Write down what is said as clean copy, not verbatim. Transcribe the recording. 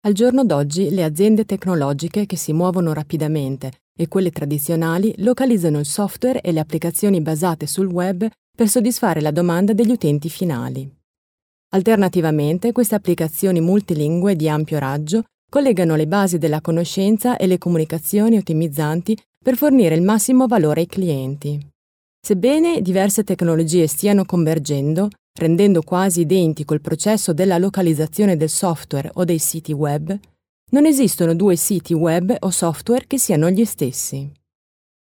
Al giorno d'oggi le aziende tecnologiche che si muovono rapidamente e quelle tradizionali localizzano il software e le applicazioni basate sul web per soddisfare la domanda degli utenti finali. Alternativamente, queste applicazioni multilingue di ampio raggio collegano le basi della conoscenza e le comunicazioni ottimizzanti per fornire il massimo valore ai clienti. Sebbene diverse tecnologie stiano convergendo, rendendo quasi identico il processo della localizzazione del software o dei siti web, non esistono due siti web o software che siano gli stessi.